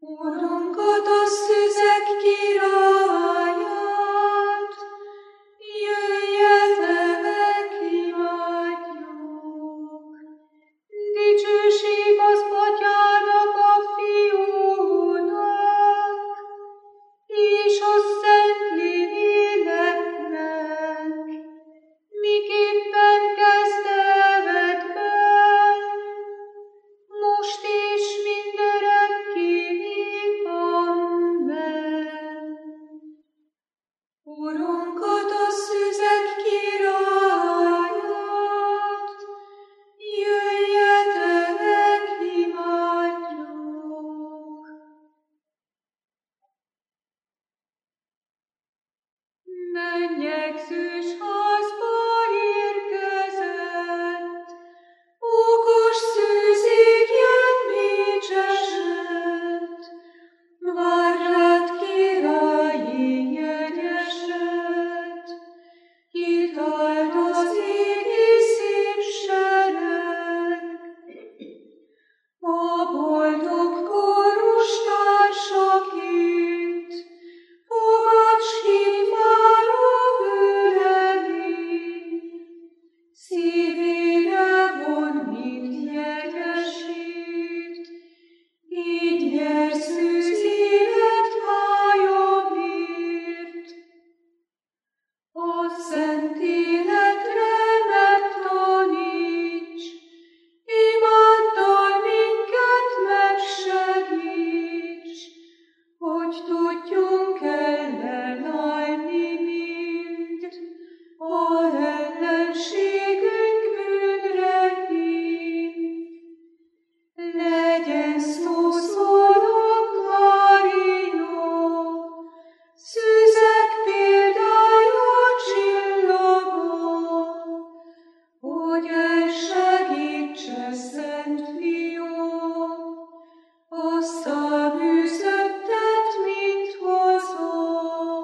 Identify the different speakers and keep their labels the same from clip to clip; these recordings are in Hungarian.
Speaker 1: Urunkat, a szüzek királyát, jöjjetek, imádjuk. Dicsőség az Atyának, a Fiúnak, és a Szentléleknek, miképpen kezdetben, most és mindörökké. Amen. Urunkat, a szüzek királyát, jöjjetek, imádjuk. Mennyegzős házba érkezett, okos szűzékjen mécsesett, vár rád, királyi jegyeset, kit áld az égi szép sereg. A boldog kórus társakét, fogads hívváró vőlegé, szívére von mind jegyesít, így nyersz ősz élet májamért. A szent életre megtaníts, imáddal minket megsegíts, hogy tudjunk ellenállni mind, ha ellenségünk bűnre hív. Legyen szószólónk Mária, szüzek példája csillaga, hogy elsegítse Szent Fia, azt a bűzöttet, mint hozza.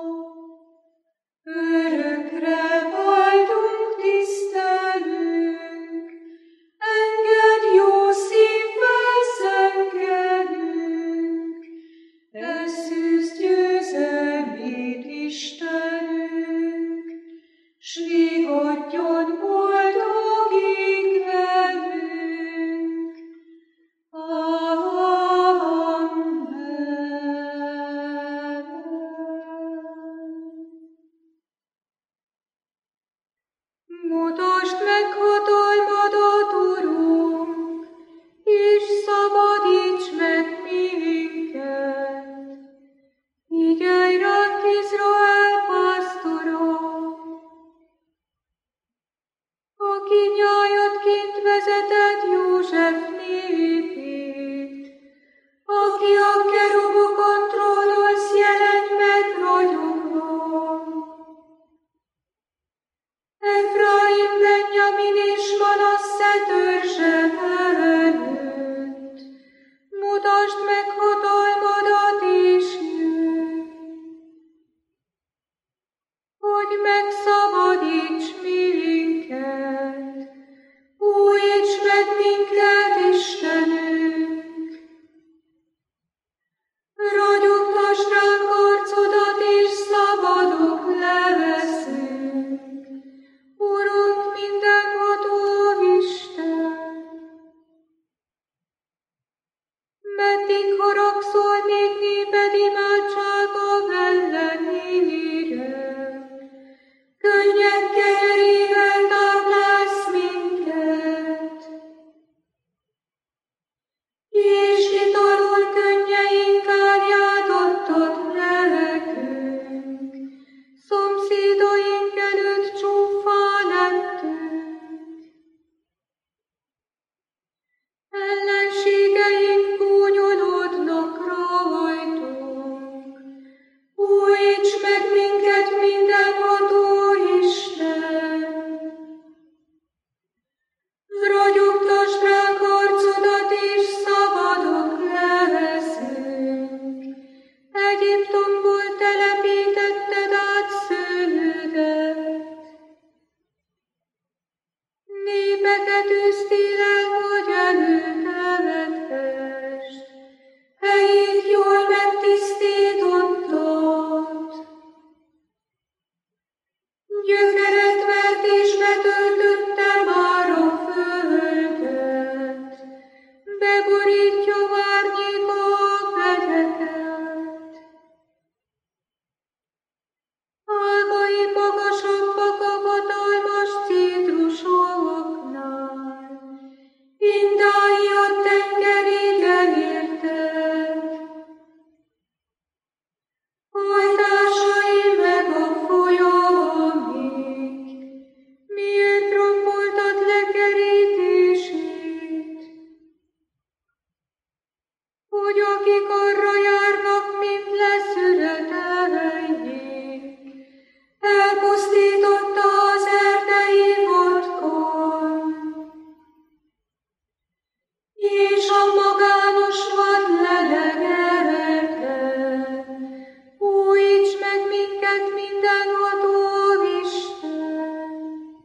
Speaker 1: Örökre vágyunk, tisztelünk, engedd jó szívvel szenvedünk, eszűzd győzelmét Istenünk, s vigadjon boldogig velünk. Amen. Mutasd meg hatalmadat, Urunk, és szabadíts meg minket. Figyelj ránk, Izrael pásztora, aki nyájadként vezetett József népét, aki a kerubokon trónolsz, jelent meg ragyogva. Efraim, Benjamin és Manasse törzse előtt, mutasd meg hatalmadat és jöjj, hogy megszabadíts minket, újíts meg minket, Istenünk. akik arra járnak, mint leszületeljék, elpusztította az erdei vadkon, és a magános vadlelegerben újíts meg minket, mindenható Isten.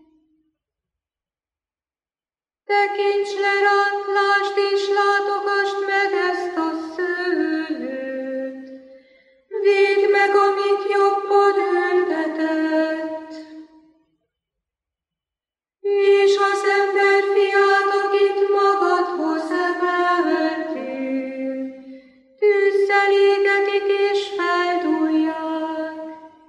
Speaker 1: Tekints le ránk, lásd és látogasd meg ezt a szőlőt, védd meg, amit jobbod ültetett, és az emberfiát, akit magadhoz emeltél, tűzzel égetik és feldúlják,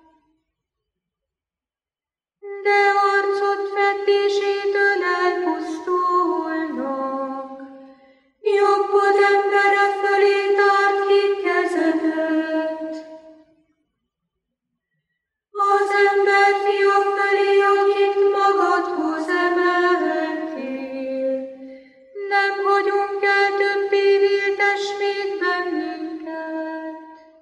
Speaker 1: de arcod fedésétől elpusztulnak, jobbod embere fölé tárt ki kezedet. Az emberfia felé, akit magadhoz emeltél, nem hagyunk el többé, véltes még bennünket.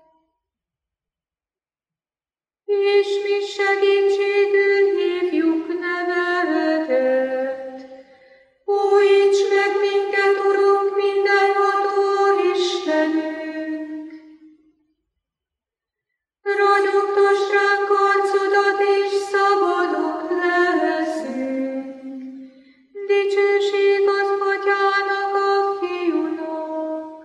Speaker 1: És mi segítségül hívjuk nevedet. Újíts meg minket, Urunk, mindenható Istenünk! Ragyogtass ránk arcodat, és szabadok leszünk. Dicsőség az Atyának, a Fiúnak,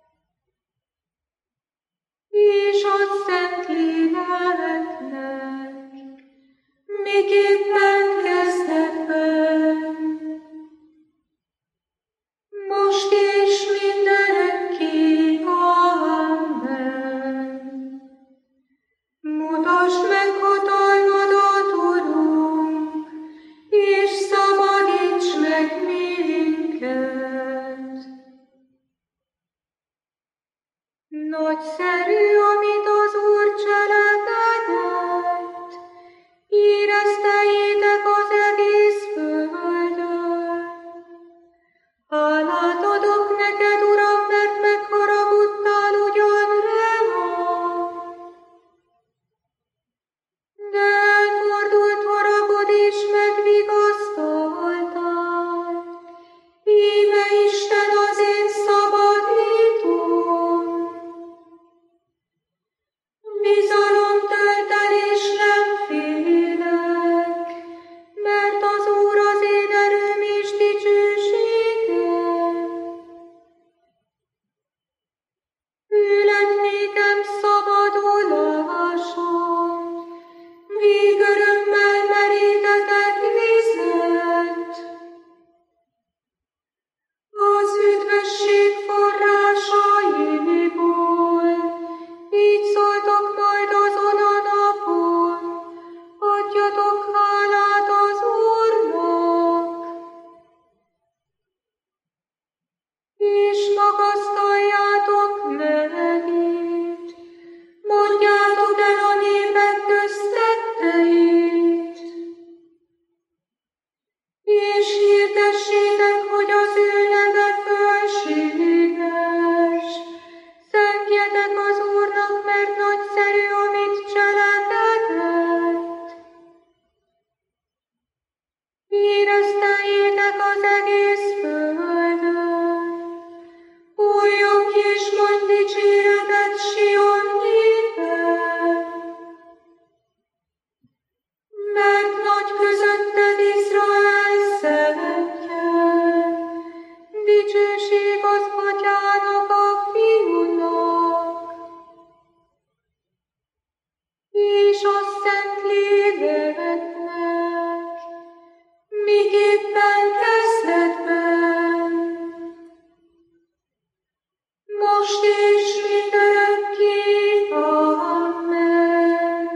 Speaker 1: és a Szentléleknek, miképpen kezdetben, most és mindörökké. Amen. Mutasd meg hatalmadat, Urunk, és szabadíts meg minket. Nagyszerű, amit az Úr cselekedett, érezteljétek az egész földön. Hálát adok neked, Uram, mert megharagudtál ugyan rám, de elfordult haragod és megvigasztaltál. Íme Isten az én szabadítom. Bizalom tölt el és nem félek, mert az Úr az én erőm és dicsőségem. Ő lett nékem szabadulásom, végörömmel merítetett vizet. Az üdvösség forrásaiból, így szóltok majd azon a napon, adjatok hálát az Úrnak, és magasztaljátok nevét, mondjátok el a népek köztetteit, és hirdessétek, hogy az ő neve fölséges. Zengjetek az Úrnak, mert nagyszerű, amit cselekedett. Érezteljétek az egész földön, újjon ki és mondj dicséretet Sion néven. Mert nagy közötted Izrael szentje, dicsőség az Atyának, a Fiúnak, és a Szentléleknek, miképpen kezdetben, most és mindörökké. Amen.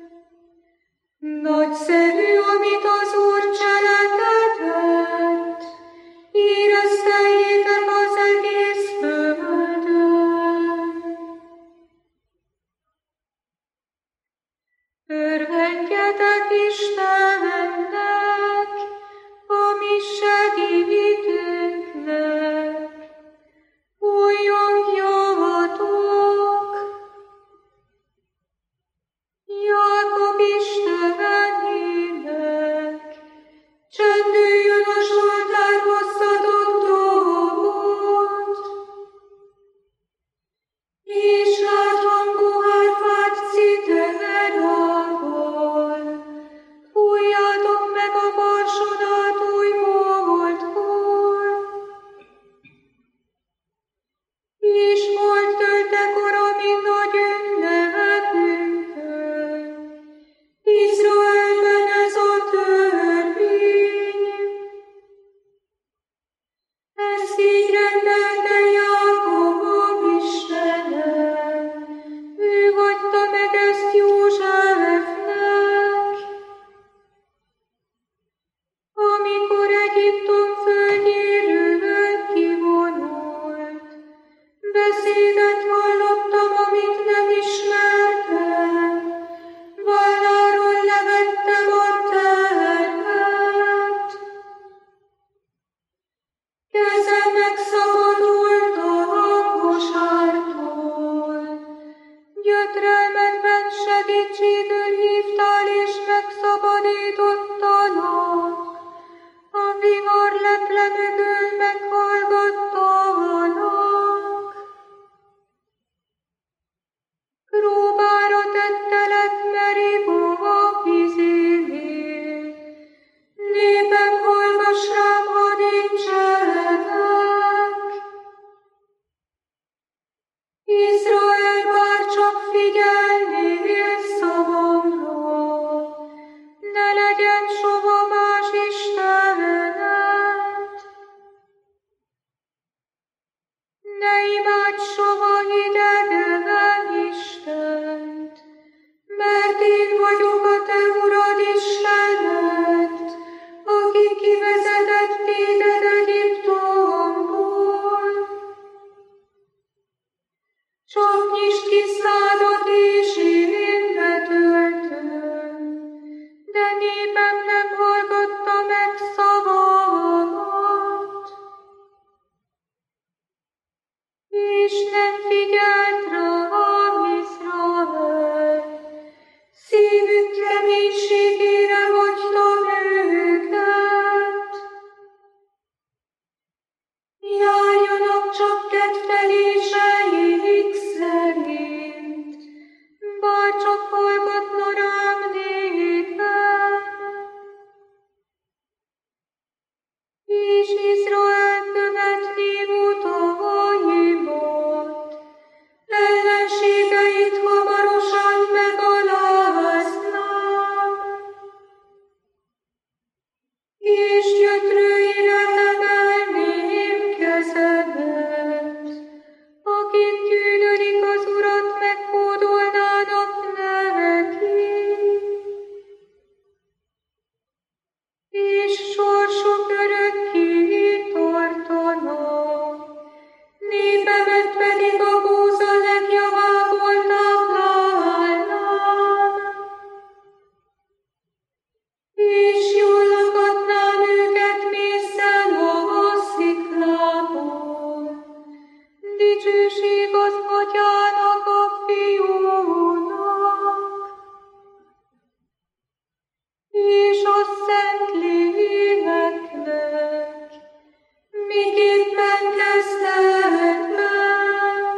Speaker 1: Nagyszerű, amit az Úr cselekedett, érezteljétek az egész földön. Örvendjetek Istennek, a mi segítőnknek, újjon javat és láthangú hárfát citerával. Fújjátok meg a marsodat új holdkor, és hold töltekor, amint nagy ünnepünkön. Izraelben ez a törvény. Ezt így rendelte Jákob Istene, ő hagyta meg ezt Józsefnek. Amikor Egyiptom földjéről kivonult, beszédet hallottam, amit nem ismertem, válláról levettem a terhet. Kezem megszabadult a kosártól, gyötrelmedben segítségül hívtál és megszabadítottalak, a vihar leple mögül meghallgattalak. Próbára tettelek Meriba vizénél, népem hallgass rám, hadd én cselek. Izrael bárcsak figyelnél szavamra, ne legyen soha más istenet. Ne imádj soha idegen Istent, mert én vagyok a te Urad Istened, aki kivezetett téged Egyiptomból. Csak nyisd ki szádat, és én betöltöm, de népem nem hallgatta meg szavamat, és nem figyelt rám Izrael. Szívük reménységére hagytam őket. Járjanak csak kedveléseik szerint, bárcsak hallgatna rám népem. És Izrael követné utaimat, ellenségeit hamarosan megaláznám, és gyötrőire emelném kezemet, akik gyűlölik az Urat, meghódolnának neki, és sorsuk örökké tartana, népemet pedig a búza legjavából táplálnám, és jól lakatnám őket mésszel a sziklából. Dicsőség az Atyának, a Fiúnak, és a Szentléleknek, miképpen kezdetben,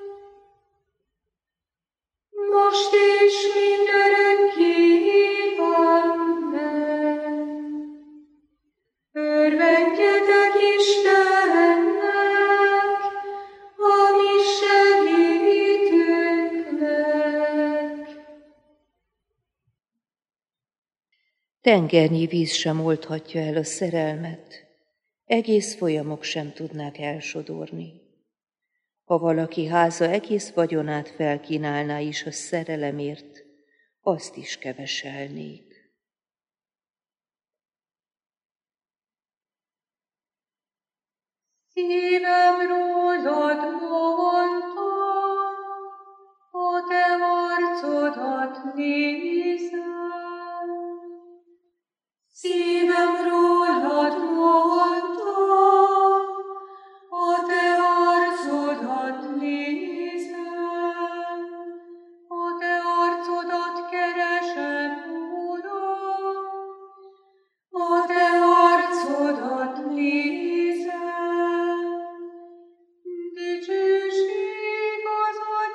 Speaker 1: most és mindörökké. Amen. Örvendjetek Istennek, a mi segítőnknek.
Speaker 2: Tengernyi víz sem oldhatja el a szerelmet, egész folyamok sem tudnák elsodorni. Ha valaki háza egész vagyonát felkínálná is a szerelemért, azt is keveselnék.
Speaker 1: Szívem rólad mondta, a te arcodat nézem. Szívem rólad mondta, a te arcodat nézem, a te arcodat keresem, Uram, a te arcodat nézem. Dicsőség az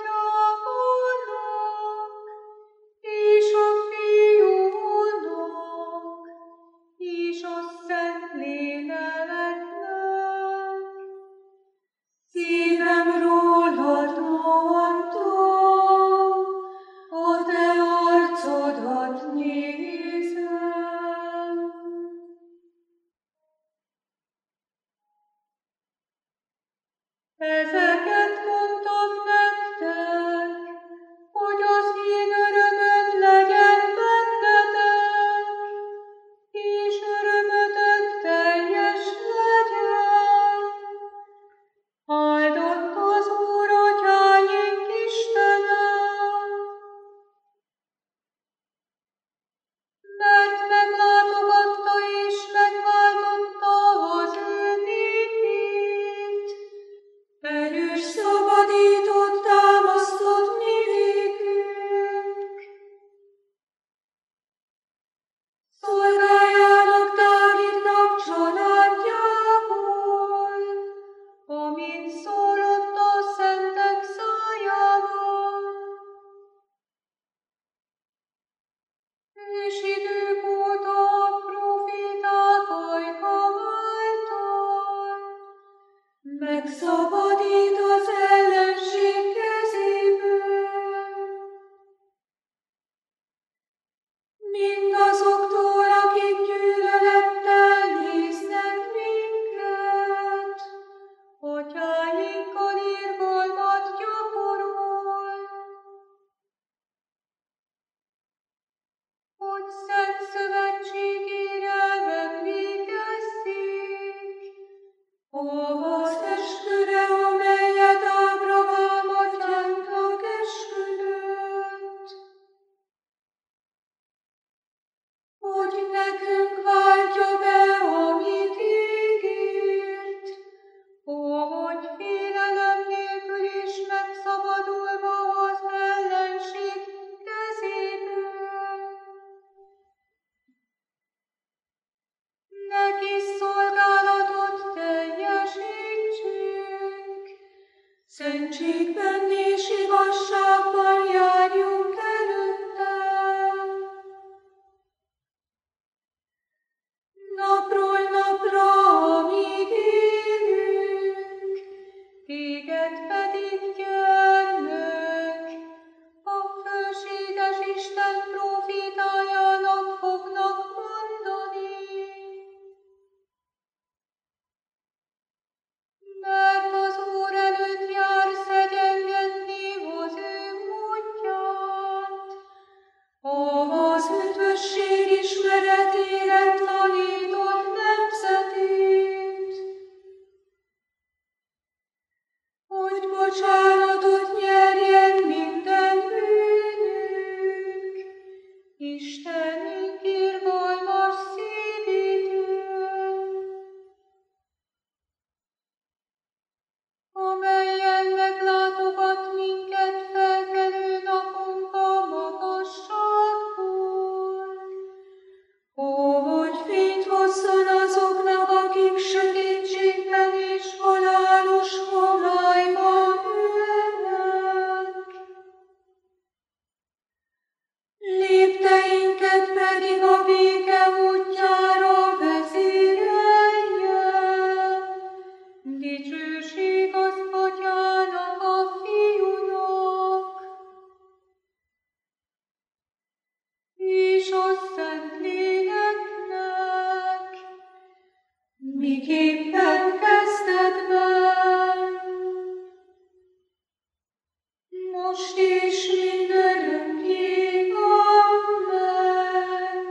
Speaker 1: most és mindörökké. Amen.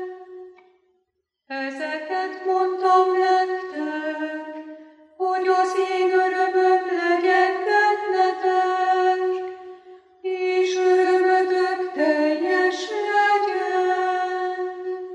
Speaker 1: Ezeket mondtam nektek, hogy az én örömöm legyen bennetek, és örömötök teljes legyen.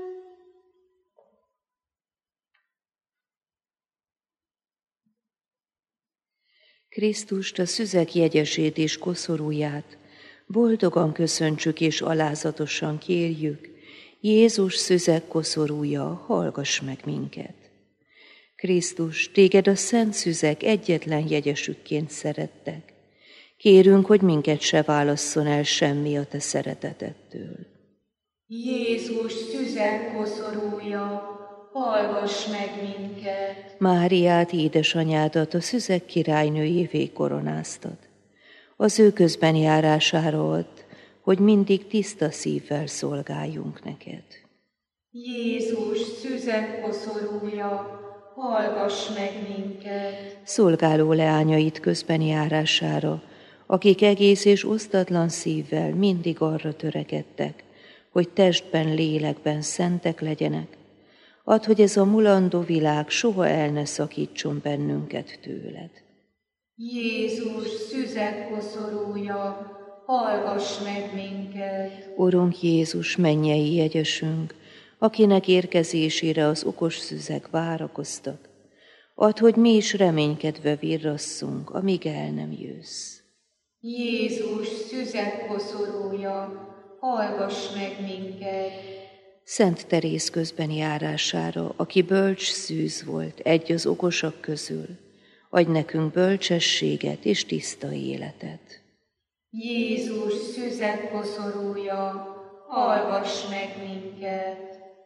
Speaker 2: Krisztust, a szüzek jegyesét és koszorúját boldogan köszöntsük és alázatosan kérjük: Jézus szüzek koszorúja, hallgass meg minket! Krisztus, téged a szent szüzek egyetlen jegyesükként szerettek. Kérünk, hogy minket se válasszon el semmi a te szeretetettől.
Speaker 1: Jézus szüzek koszorúja, hallgass meg minket!
Speaker 2: Máriát, édesanyádat, a szüzek királynőjévé koronáztad. Az ő közbenjárására add, hogy mindig tiszta szívvel szolgáljunk neked.
Speaker 1: Jézus szüzek koszorúja, hallgass meg minket!
Speaker 2: Szolgáló leányait közbenjárására, akik egész és osztatlan szívvel mindig arra törekedtek, hogy testben, lélekben szentek legyenek, add, hogy ez a mulandó világ soha el ne szakítson bennünket tőled.
Speaker 1: Jézus szüzek koszorúja, hallgass meg minket!
Speaker 2: Urunk Jézus, mennyei jegyesünk, akinek érkezésére az okos szüzek várakoztak, add, hogy mi is reménykedve virrasszunk, amíg el nem jössz.
Speaker 1: Jézus szüzek koszorúja, hallgass meg minket!
Speaker 2: Szent Teréz közbenjárására, aki bölcs szűz volt, egy az okosak közül, adj nekünk bölcsességet és tiszta életet.
Speaker 1: Jézus szüzek koszorúja, hallgass meg minket!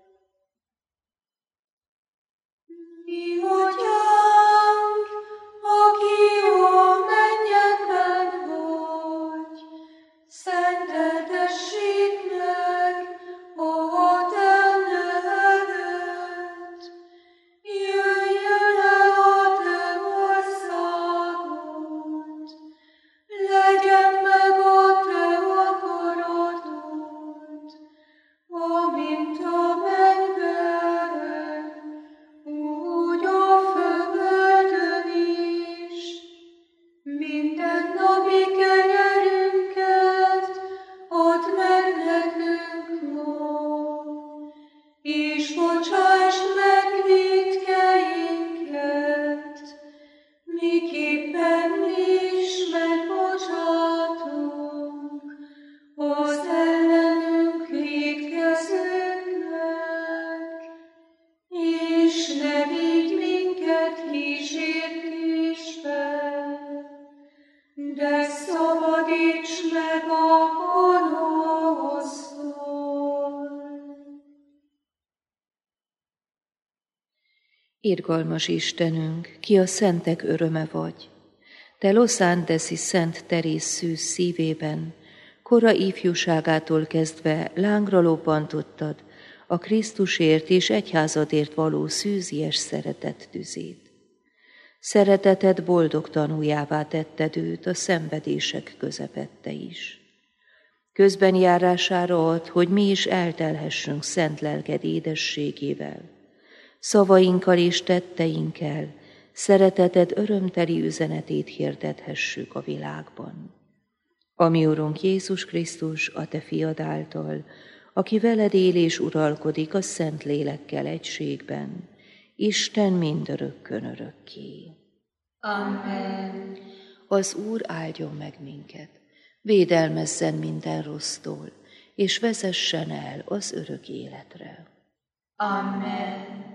Speaker 1: Mi atyánk, aki a mennyekben vagy, szenteltessék meg a te neved. Jöjjön el a te országod, legyen meg a te akaratod, amint a mennyben, úgy a földön is. Mindennapi kenyerünket add meg nekünk ma, és bocsásd meg vétkeinket, miképpen mi is megbocsátunk az ellenünk vétkezőknek, és ne vigy minket kísértésbe, de szabadíts meg a gonosztól.
Speaker 2: Irgalmas Istenünk, ki a szentek öröme vagy, te Los Angeles-i Szent Teréz szűz szívében, kora ifjúságától kezdve lángra lobbantottad a Krisztusért és egyházadért való szűzies szeretet tüzét. Szereteted boldog tanújává tetted őt a szenvedések közepette is. Közbenjárására add, hogy mi is eltelhessünk szent lelked édességével, szavainkkal és tetteinkkel szereteted örömteli üzenetét hirdethessük a világban. Ami Urunk Jézus Krisztus, a te fiad által, aki veled él és uralkodik a Szent Lélekkel egységben, Isten mindörökkön örökké.
Speaker 1: Amen.
Speaker 2: Az Úr áldjon meg minket, védelmezzen minden rossztól, és vezessen el az örök életre.
Speaker 1: Amen.